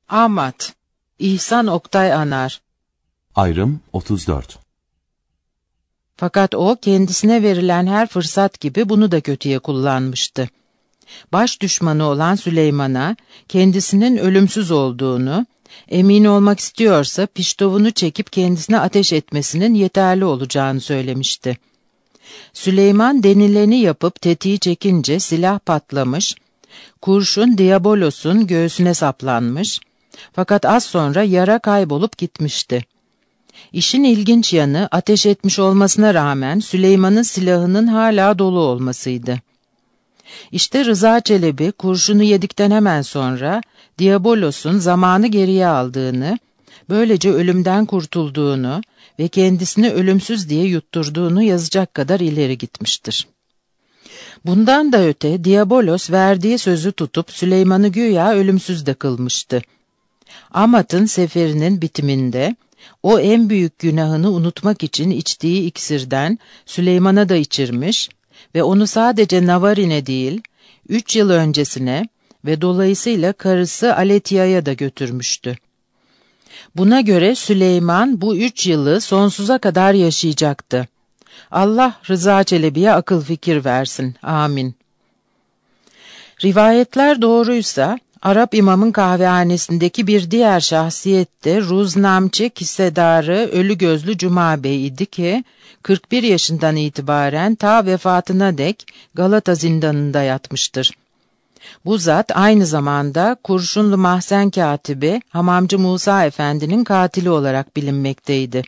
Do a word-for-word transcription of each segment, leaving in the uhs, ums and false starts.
Amat İhsan Oktay Anar. Ayrım otuz dört. Fakat o kendisine verilen her fırsat gibi bunu da kötüye kullanmıştı. Baş düşmanı olan Süleyman'a kendisinin ölümsüz olduğunu, emin olmak istiyorsa piştovunu çekip kendisine ateş etmesinin yeterli olacağını söylemişti. Süleyman denileni yapıp tetiği çekince silah patlamış, kurşun Diabolos'un göğsüne saplanmış, fakat az sonra yara kaybolup gitmişti. İşin ilginç yanı ateş etmiş olmasına rağmen Süleyman'ın silahının hala dolu olmasıydı. İşte Rıza Çelebi kurşunu yedikten hemen sonra Diabolos'un zamanı geriye aldığını, böylece ölümden kurtulduğunu ve kendisini ölümsüz diye yutturduğunu yazacak kadar ileri gitmiştir. Bundan da öte Diabolos verdiği sözü tutup Süleyman'ı güya ölümsüz de kılmıştı. Amat'ın seferinin bitiminde o en büyük günahını unutmak için içtiği iksirden Süleyman'a da içirmiş ve onu sadece Navarin'e değil, üç yıl öncesine ve dolayısıyla karısı Aletya'ya da götürmüştü. Buna göre Süleyman bu üç yılı sonsuza kadar yaşayacaktı. Allah Rıza Çelebi'ye akıl fikir versin. Amin. Rivayetler doğruysa, Arap imamın kahvehanesindeki bir diğer şahsiyet de Ruznamçı kissedarı Ölü Gözlü Cuma Bey idi ki, kırk bir yaşından itibaren ta vefatına dek Galata zindanında yatmıştır. Bu zat aynı zamanda Kurşunlu Mahzen Katibi Hamamcı Musa Efendi'nin katili olarak bilinmekteydi.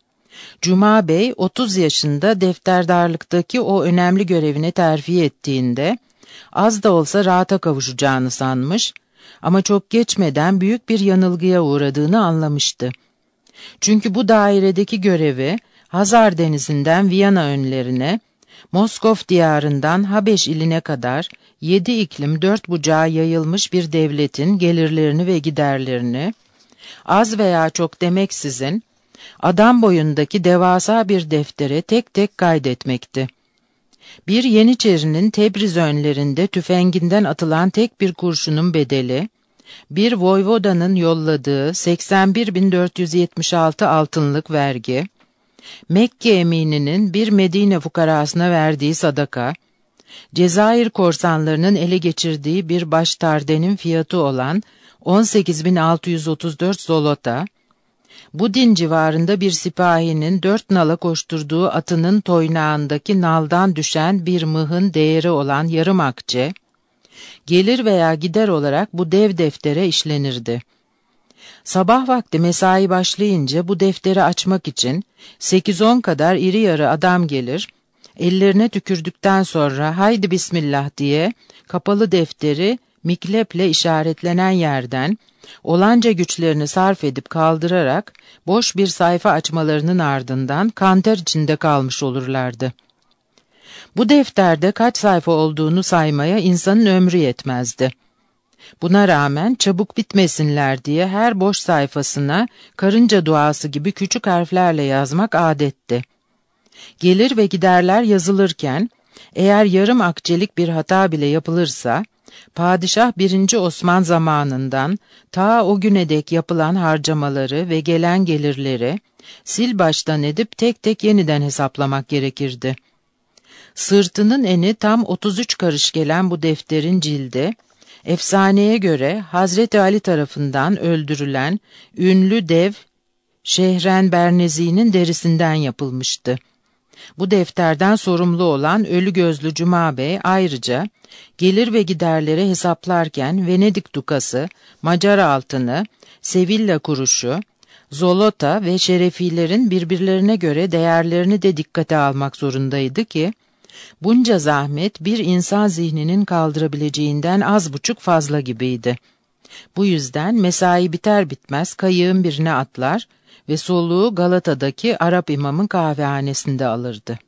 Cuma Bey otuz yaşında defterdarlıktaki o önemli görevine terfi ettiğinde, az da olsa rahata kavuşacağını sanmış ama çok geçmeden büyük bir yanılgıya uğradığını anlamıştı. Çünkü bu dairedeki görevi Hazar Denizi'nden Viyana önlerine, Moskov diyarından Habeş iline kadar yedi iklim dört bucağa yayılmış bir devletin gelirlerini ve giderlerini, az veya çok demeksizin, adam boyundaki devasa bir deftere tek tek kaydetmekti. Bir Yeniçerinin Tebriz önlerinde tüfenginden atılan tek bir kurşunun bedeli, bir voyvodanın yolladığı seksen bir bin dört yüz yetmiş altı altınlık vergi, Mekke emininin bir Medine fukarasına verdiği sadaka, Cezayir korsanlarının ele geçirdiği bir baştardenin fiyatı olan on sekiz bin altı yüz otuz dört zolota, bu din civarında bir sipahinin dört nala koşturduğu atının toynağındaki naldan düşen bir mıhın değeri olan yarım akçe, gelir veya gider olarak bu dev deftere işlenirdi. Sabah vakti mesai başlayınca bu defteri açmak için sekiz on kadar iri yarı adam gelir, ellerine tükürdükten sonra haydi bismillah diye kapalı defteri mikleple işaretlenen yerden, olanca güçlerini sarf edip kaldırarak boş bir sayfa açmalarının ardından kanter içinde kalmış olurlardı. Bu defterde kaç sayfa olduğunu saymaya insanın ömrü yetmezdi. Buna rağmen çabuk bitmesinler diye her boş sayfasına karınca duası gibi küçük harflerle yazmak adetti. Gelir ve giderler yazılırken, eğer yarım akçelik bir hata bile yapılırsa, Padişah birinci Osman zamanından ta o güne dek yapılan harcamaları ve gelen gelirleri sil baştan edip tek tek yeniden hesaplamak gerekirdi. Sırtının eni tam otuz üç karış gelen bu defterin cildi, efsaneye göre Hazreti Ali tarafından öldürülen ünlü dev Şehren Bernezi'nin derisinden yapılmıştı. Bu defterden sorumlu olan Ölü Gözlü Cuma Bey ayrıca gelir ve giderleri hesaplarken Venedik dukası, Macar altını, Sevilla kuruşu, zolota ve şerefilerin birbirlerine göre değerlerini de dikkate almak zorundaydı ki, bunca zahmet bir insan zihninin kaldırabileceğinden az buçuk fazla gibiydi. Bu yüzden mesai biter bitmez kayığın birine atlar ve soluğu Galata'daki Arap imamın kahvehanesinde alırdı.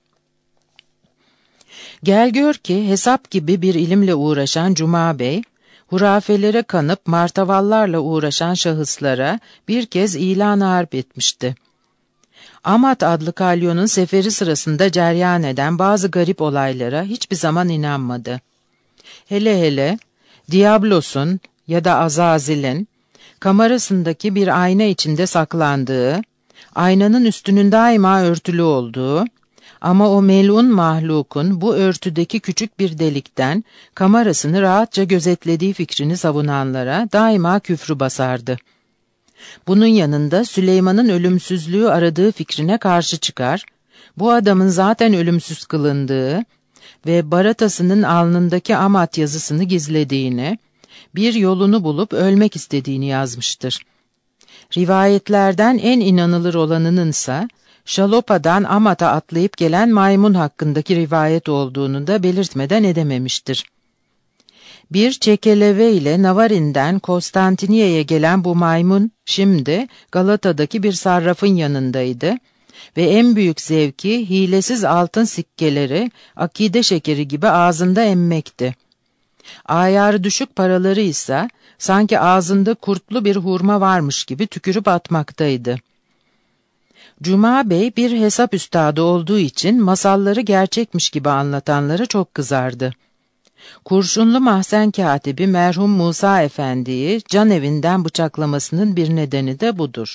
Gel gör ki hesap gibi bir ilimle uğraşan Cuma Bey, hurafelere kanıp martavallarla uğraşan şahıslara bir kez ilan harp etmişti. Amat adlı kalyonun seferi sırasında ceryan eden bazı garip olaylara hiçbir zaman inanmadı. Hele hele Diablos'un ya da Azazil'in kamerasındaki bir ayna içinde saklandığı, aynanın üstünün daima örtülü olduğu ama o melun mahlukun bu örtüdeki küçük bir delikten kamerasını rahatça gözetlediği fikrini savunanlara daima küfrü basardı. Bunun yanında Süleyman'ın ölümsüzlüğü aradığı fikrine karşı çıkar, bu adamın zaten ölümsüz kılındığı ve baratasının alnındaki amat yazısını gizlediğini, bir yolunu bulup ölmek istediğini yazmıştır. Rivayetlerden en inanılır olanınınsa, Şalopa'dan Amat'a atlayıp gelen maymun hakkındaki rivayet olduğunu da belirtmeden edememiştir. Bir çekeleve ile Navarin'den Konstantiniye'ye gelen bu maymun, şimdi Galata'daki bir sarrafın yanındaydı ve en büyük zevki hilesiz altın sikkeleri akide şekeri gibi ağzında emmekti. Ayarı düşük paraları ise sanki ağzında kurtlu bir hurma varmış gibi tükürüp atmaktaydı. Cuma Bey bir hesap üstadı olduğu için masalları gerçekmiş gibi anlatanlara çok kızardı. Kurşunlu mahzen katibi merhum Musa Efendi'yi can evinden bıçaklamasının bir nedeni de budur.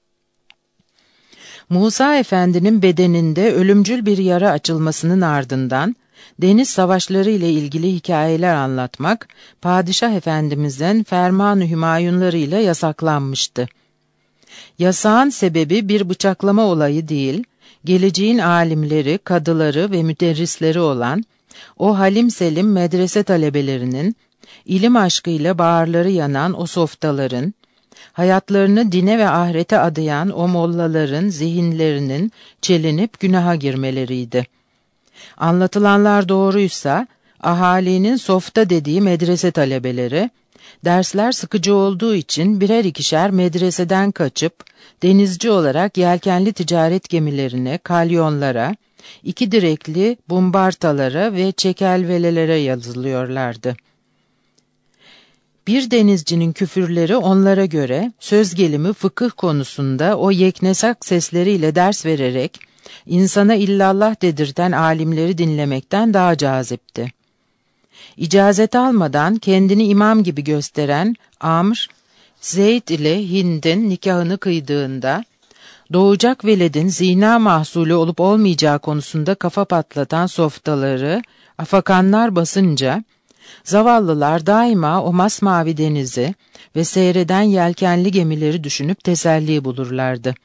Musa Efendi'nin bedeninde ölümcül bir yara açılmasının ardından deniz savaşları ile ilgili hikayeler anlatmak, Padişah Efendimiz'den ferman-ı hümayunlarıyla yasaklanmıştı. Yasağın sebebi bir bıçaklama olayı değil, geleceğin alimleri, kadıları ve müderrisleri olan o halim selim medrese talebelerinin, ilim aşkıyla bağırları yanan o softaların, hayatlarını dine ve ahirete adayan o mollaların zihinlerinin çelinip günaha girmeleriydi. Anlatılanlar doğruysa, ahalinin softa dediği medrese talebeleri, dersler sıkıcı olduğu için birer ikişer medreseden kaçıp, denizci olarak yelkenli ticaret gemilerine, kalyonlara, iki direkli bumbartalara ve çekelvelelere yazılıyorlardı. Bir denizcinin küfürleri onlara göre söz gelimi fıkıh konusunda o yeknesak sesleriyle ders vererek insana illallah dedirten alimleri dinlemekten daha cazipti. İcazet almadan kendini imam gibi gösteren Amr, Zeyd ile Hind'in nikahını kıydığında, doğacak veledin zina mahsulü olup olmayacağı konusunda kafa patlatan softaları, afakanlar basınca, zavallılar daima o masmavi denizi ve seyreden yelkenli gemileri düşünüp teselli bulurlardı.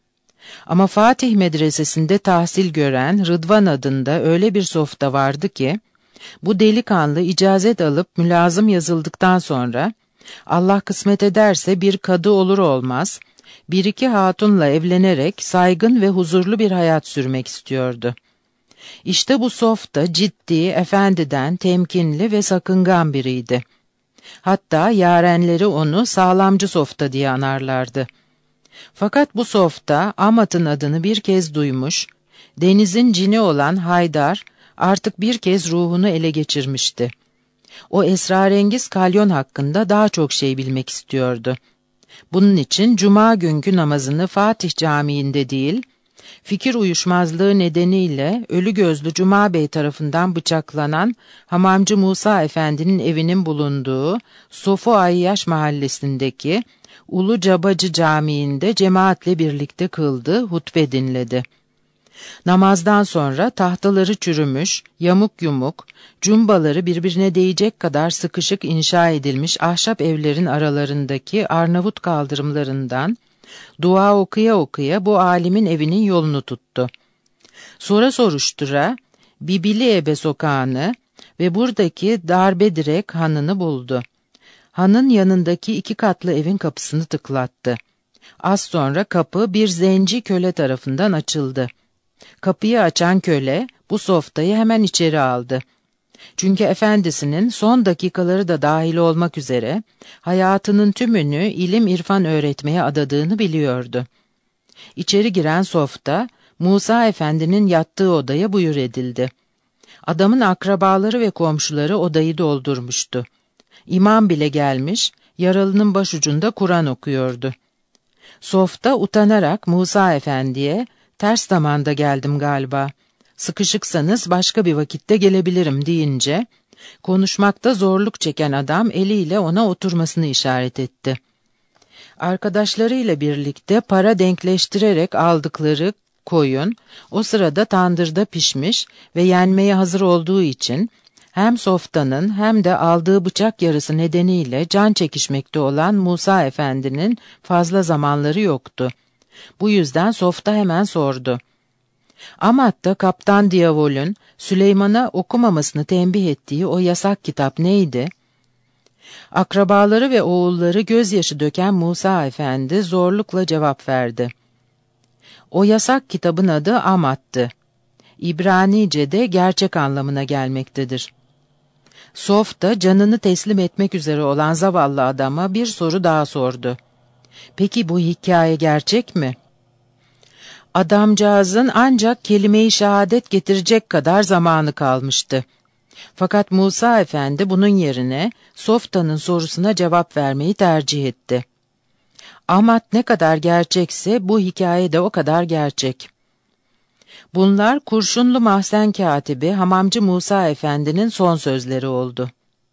Ama Fatih Medresesi'nde tahsil gören Rıdvan adında öyle bir softa vardı ki, bu delikanlı icazet alıp mülazım yazıldıktan sonra, Allah kısmet ederse bir kadı olur olmaz, bir iki hatunla evlenerek saygın ve huzurlu bir hayat sürmek istiyordu. İşte bu softa ciddi, efendiden, temkinli ve sakıngan biriydi. Hatta yarenleri onu sağlamcı softa diye anarlardı. Fakat bu softa Amat'ın adını bir kez duymuş, denizin cini olan Haydar artık bir kez ruhunu ele geçirmişti. O esrarengiz kalyon hakkında daha çok şey bilmek istiyordu. Bunun için cuma günkü namazını Fatih Camii'nde değil, fikir uyuşmazlığı nedeniyle ölü gözlü Cuma Bey tarafından bıçaklanan Hamamcı Musa Efendi'nin evinin bulunduğu Sofu Ayyaş mahallesindeki Ulu Cabacı Camii'nde cemaatle birlikte kıldı, hutbe dinledi. Namazdan sonra tahtaları çürümüş, yamuk yumuk, cumbaları birbirine değecek kadar sıkışık inşa edilmiş ahşap evlerin aralarındaki Arnavut kaldırımlarından dua okuya okuya bu alimin evinin yolunu tuttu. Sonra soruştura, Bibili Ebe sokağını ve buradaki Darbedirek hanını buldu. Hanın yanındaki iki katlı evin kapısını tıklattı. Az sonra kapı bir zenci köle tarafından açıldı. Kapıyı açan köle bu softayı hemen içeri aldı. Çünkü efendisinin son dakikaları da dahil olmak üzere hayatının tümünü ilim irfan öğretmeye adadığını biliyordu. İçeri giren softa Musa Efendi'nin yattığı odaya buyur edildi. Adamın akrabaları ve komşuları odayı doldurmuştu. İmam bile gelmiş, yaralının başucunda Kur'an okuyordu. Softa utanarak Musa Efendi'ye, "Ters zamanda geldim galiba. Sıkışıksanız başka bir vakitte gelebilirim," deyince, konuşmakta zorluk çeken adam eliyle ona oturmasını işaret etti. Arkadaşlarıyla birlikte para denkleştirerek aldıkları koyun o sırada tandırda pişmiş ve yenmeye hazır olduğu için hem softanın hem de aldığı bıçak yarısı nedeniyle can çekişmekte olan Musa Efendi'nin fazla zamanları yoktu. Bu yüzden softa hemen sordu. Amat'ta Kaptan Diavol'ün Süleyman'a okumamasını tembih ettiği o yasak kitap neydi? Akrabaları ve oğulları gözyaşı döken Musa Efendi zorlukla cevap verdi. O yasak kitabın adı Amat'tı. İbranice'de gerçek anlamına gelmektedir. Softa canını teslim etmek üzere olan zavallı adama bir soru daha sordu. Peki bu hikaye gerçek mi? Adamcağızın ancak kelime-i şehadet getirecek kadar zamanı kalmıştı. Fakat Musa Efendi bunun yerine Softa'nın sorusuna cevap vermeyi tercih etti. Amat ne kadar gerçekse bu hikaye de o kadar gerçek. Bunlar Kurşunlu Mahzen Katibi Hamamcı Musa Efendi'nin son sözleri oldu.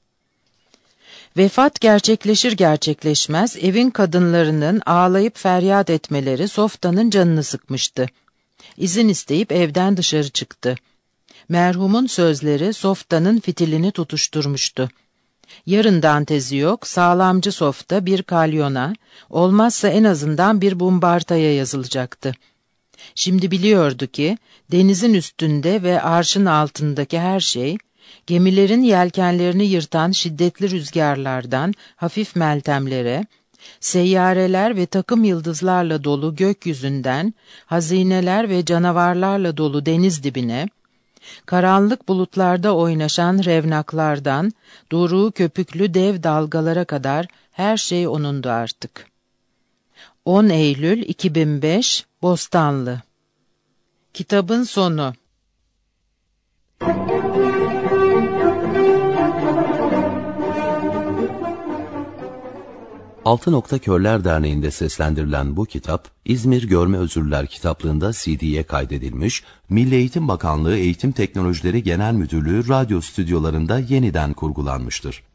Vefat gerçekleşir gerçekleşmez evin kadınlarının ağlayıp feryat etmeleri Softa'nın canını sıkmıştı. İzin isteyip evden dışarı çıktı. Merhumun sözleri Softa'nın fitilini tutuşturmuştu. Yarından tezi yok, sağlamcı Softa bir kalyona, olmazsa en azından bir bumbartaya yazılacaktı. Şimdi biliyordu ki, denizin üstünde ve arşın altındaki her şey, gemilerin yelkenlerini yırtan şiddetli rüzgarlardan hafif meltemlere, seyyareler ve takım yıldızlarla dolu gökyüzünden, hazineler ve canavarlarla dolu deniz dibine, karanlık bulutlarda oynaşan revnaklardan, doruğu köpüklü dev dalgalara kadar her şey onundu artık. on Eylül iki bin beş, Bostanlı. Kitabın sonu. Altı Nokta Körler Derneği'nde seslendirilen bu kitap, İzmir Görme Özürler kitaplığında C D'ye kaydedilmiş, Milli Eğitim Bakanlığı Eğitim Teknolojileri Genel Müdürlüğü radyo stüdyolarında yeniden kurgulanmıştır.